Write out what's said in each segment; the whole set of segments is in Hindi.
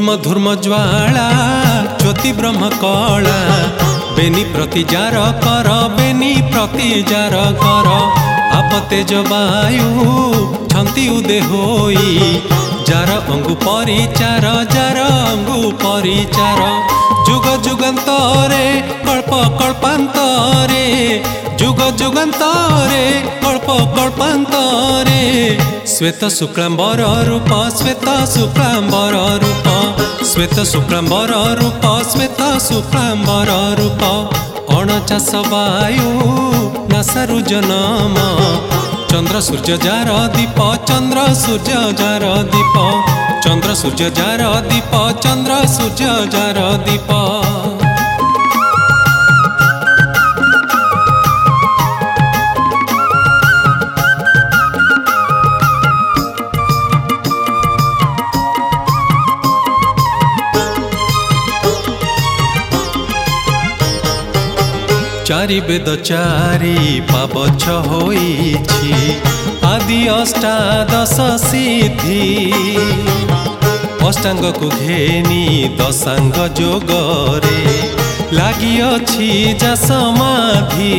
धूर्म धूर्म ज्वाला ज्योति ब्रह्म कला बेनी प्रति जार कर बेनी प्रति जार कर आप तेज वायु छंती उदे होई जार अंगु परिचार जार अंगु परिचार जुग जुगंतरे कल्प कल्पांतरे जुग जुगंतरे कल्प कल्पांतरे श्वेत शुक्लांबर रूप श्वेत शुक्लांबर रूप श्वेत शुक्लांबर रूप श्वेत शुक्लांबर रूप 49 वायु नासारु जन्म चंद्र सूर्य जार दीप चंद्र सूर्य जार दीप चंद्र सूर्य जार दीप चंद्र सूर्य जार दीप चारि वेद चारि पावछ होइछि आदि अष्टादश सिद्धि अष्टांग को घेनी दशांग जोगरे लागि अछि जा समाधि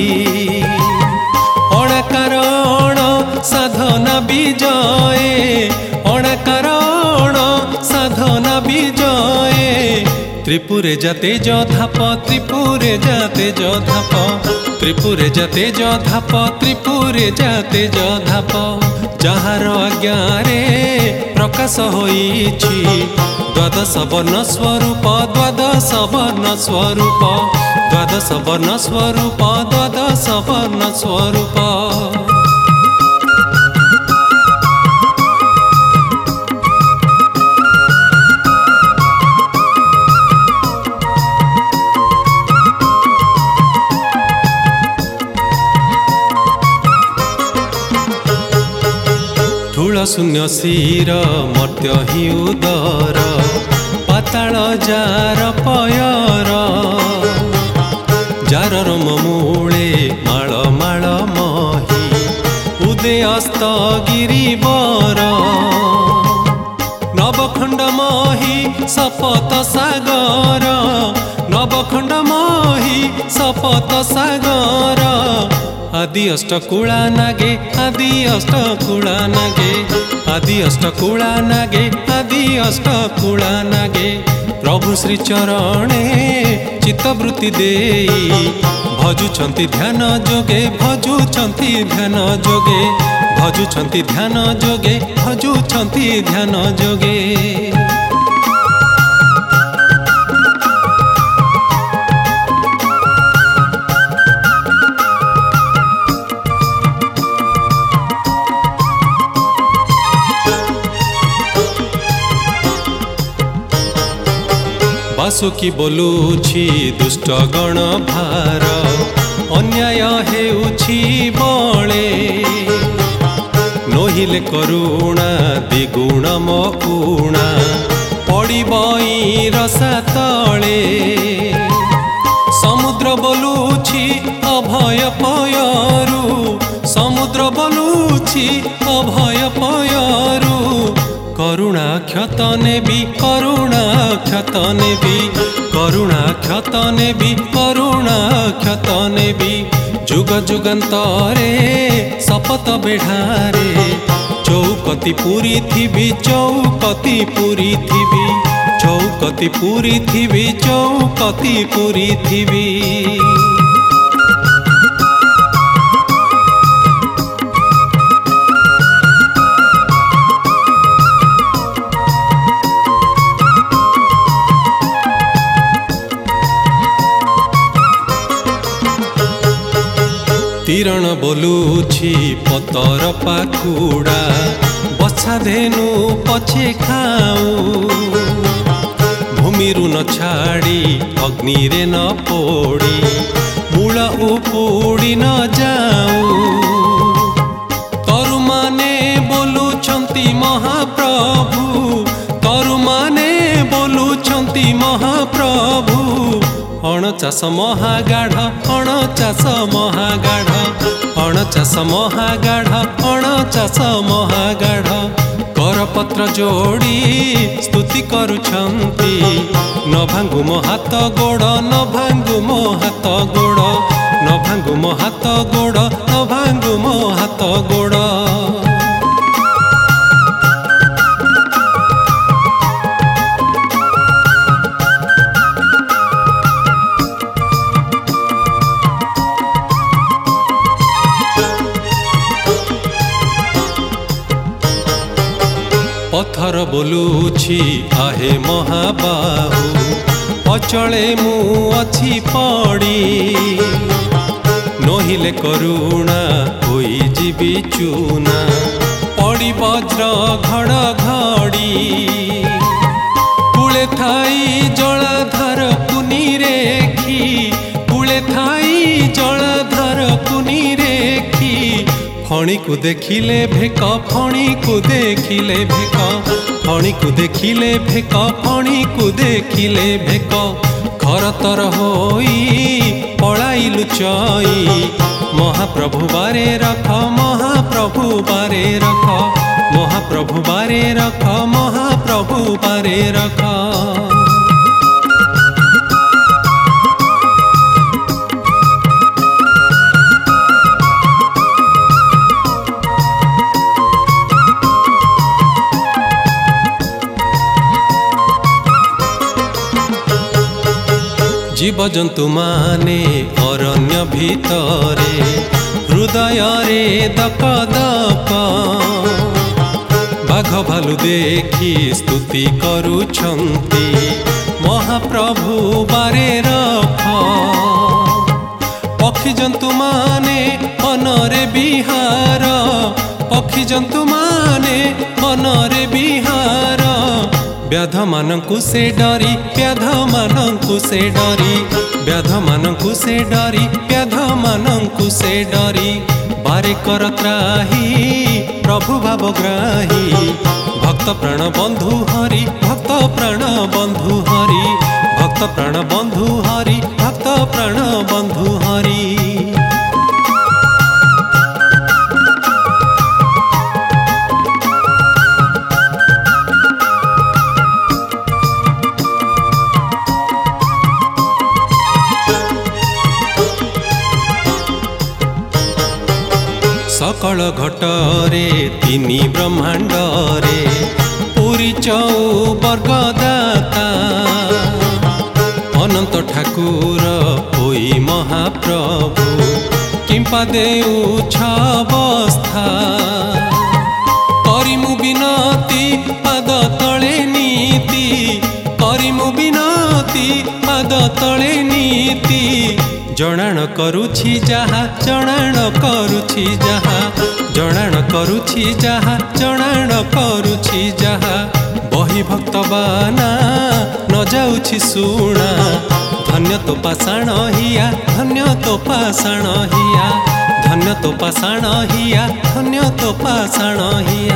अणाकारण साधना विजये अणाकारण साधना विजये त्रिपुरे जाते जधाप त्रिपुरे जाते जधाप त्रिपुरे जाते जधाप त्रिपुरे जाते जधाप जहार आज्ञारे प्रकाश होइछि द्वादश वर्ण स्वरूप द्वादश वर्ण स्वरूप द्वादश वर्ण स्वरूप द्वादश वर्ण स्वरूप शून्य शिर मर्त्य हि उदर पाताल जार पयर जार रम मूले माळ माळ मही उदे अस्त गिरिवर नवखंड मही सपत सागर नवखंड मही सपत सागर आदि अष्टकुला नागे आदि अष्टकुला नागे आदि अष्टकुला नागे आदि अष्टकुला नागे प्रभु श्री चरणे चित्तवृत्ति देई भजुछंती ध्यान जोगे भजुछंती ध्यान जोगे भजुछंती ध्यान जोगे भजुछंती ध्यान जोगे बासुकी बोलुछि दुष्ट गण भार अन्याय हेउछि बळे नोहिले करुणा द्विगुण मकुणा पड़िबई रसा तले समुद्र बोलुछि अभय पयरु समुद्र बोलुछि अभय पयरु करुणा क्षत नेबी करुणा क्षत नेबी करुणा क्षत नेबी करुणा क्षत नेबी जुग जुगंतरे शपथ बेढ़ारे चौकती पूरी थिबी चौकती पूरी थिबी चौकती पूरी थिबी चौकती पूरी थिबी तीरण बोलुछि पतर पाखुड़ा बछा धेनु पछे खाऊ भूमिरु न छाड़ी अग्नि रे न पोड़ी मूल उपुड़ी न जाऊ तरुमाने बोलुछंती महाप्रभु तरुमाने बोलुछंती महाप्रभु 49 महागाढ़ 49 महागाढ़ 49 महागाढ़ 49 महागाढ़ कर ପତ୍ର ଯୋଡ଼ି ସ୍ତୁତି କରୁଛନ୍ତି। ନ ଭାଙ୍ଗୁ ମୋ ହାତ ଗୋଡ଼, ନ ଭାଙ୍ଗୁ ମୋ ହାତ ଗୋଡ଼, ନ ଭାଙ୍ଗୁ ମୋ ହାତ ଗୋଡ଼, ନ ଭାଙ୍ଗୁ ମୋ ହାତ ଗୋଡ଼। ପଥର ବୋଲୁଛି ଆହେ ମହାବାହୁ, ଅଚଳେ ମୁଁ ଅଛି ପଡ଼ି। ନହିଲେ କରୁଣା ହୋଇଯିବି ଚୁନା, ପଡ଼ି ବଜ୍ର ଘଡ଼ଘଡ଼ି। କୂଳେ ଥାଇ ଜଳାଧାରକୁ ନିରେଖି, କୂଳେ ଥାଇ ଜଳାଧାରକୁ ନିରେଖି। ଫଣିକୁ ଦେଖିଲେ ଭେକ, ଫଣିକୁ ଦେଖିଲେ ଭେକ, ଫଣିକୁ ଦେଖିଲେ ଭେକ, ଫଣିକୁ ଦେଖିଲେ ଭେକ। ଘରତର ହୋଇ ପଳାଇଲୁ ଚଇ, ମହାପ୍ରଭୁ ବାରେ ରଖ, ମହାପ୍ରଭୁ ବାରେ ରଖ, ମହାପ୍ରଭୁ ବାରେ ରଖ, ମହାପ୍ରଭୁ ବାରେ ରଖ। জীবজন্তু মানে অরণ্য ভিতরে, হৃদୟରେ দক দক। বাঘ ভালু দেখি স্তুতি କରୁଛନ୍ତି, মহাপ্রভু বারে রখ। পক্ষী জন্তু মানে মନରେ বিহার, পক্ষী জন্তু মানে মନରେ বিহার। ବ୍ୟାଧ ମାନଙ୍କୁ ସେ ଡରି, ବ୍ୟାଧ ମାନଙ୍କୁ ସେ ଡରି, ବ୍ୟାଧ ମାନଙ୍କୁ ସେ ଡରି, ବ୍ୟାଧ ମାନଙ୍କୁ ସେ ଡରି। ବାରେ କର ତ୍ରାହି ପ୍ରଭୁ ଭାବଗ୍ରାହୀ, ଭକ୍ତ ପ୍ରାଣ ବନ୍ଧୁ ହରି, ଭକ୍ତ ପ୍ରାଣ ବନ୍ଧୁ ହରି, ଭକ୍ତ ପ୍ରାଣ ବନ୍ଧୁ ହରି, ଭକ୍ତ ପ୍ରାଣ ବନ୍ଧୁ ହରି। सकल घटरे तिनी ब्रह्मांडरे, पुरी चौवर्गदाता। अनंत ठाकुर होई महाप्रभु, किंपा देउछ अवस्था। करिमु बिनती पाद तले नीति, करिमु बिनती पाद तले नीति। जणाण करुछि जाहा, जणाण करुछि जाहा, जणाण करुछि जाहा, जणाण करुछि जाहा। बही भक्तबाना न जाउछि सुना, धन्य तो पाषाण हिया, धन्य तो पाषाण हिया, धन्य तो पाषाण हिया, धन्य तो पाषाण हिया।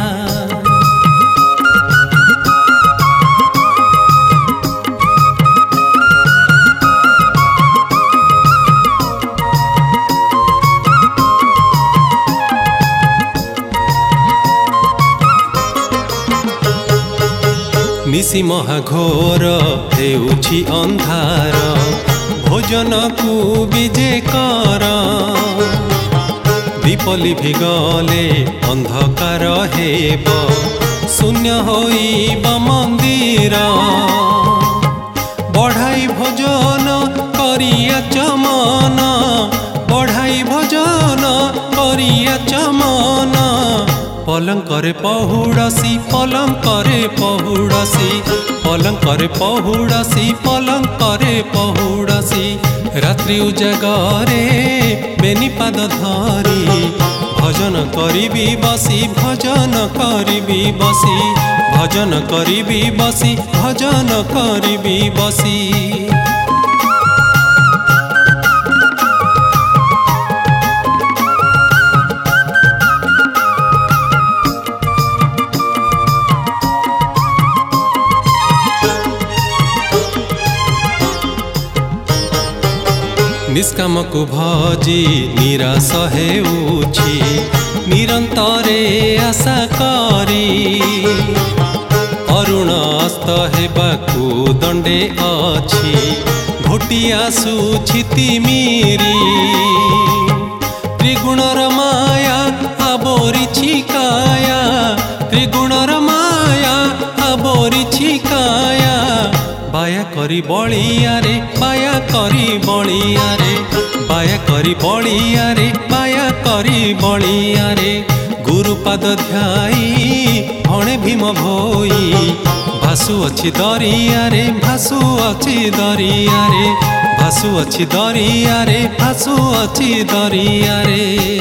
निसी महाघोर हेउछि अंधार, भोजन को विजे कर। दीपली भिगले अंधकार हेब, शून्य होइब मंदिर। बढ़ाई भोजन करिया चमन, बढ़ाई भोजन करिया चमन। पलंकरे पहुड़सी, पलंकरे पहुड़सी, पलंकरे पहुड़सी, पलंकरे पहुड़सी। रात्रि उजागरे बेनिपाद धरी, भजन करिबी बसी, भजन करिबी बसी, भजन करिबी बसी, भजन करिबी बसी। निष्काम को भजी निराश हेउछि, निरंतरे आशा करी अरुण अस्त हेबाकू दंडे अछि घोटी आसुछि तिमिरी त्रिगुणर माया आबोरिछि काया त्रिगुणर माया आबोरिछि काया बाया करी बलिया रे बाया करी बलिया रे बाया करी बलिया रे बाया करी बलिया रे गुरुपाद ध्याई भणे भीम भोई भासु अछि दरिया रे भासु अछि दरिया रे भासु अछि दरिया रे भासु अछि दरिया रे।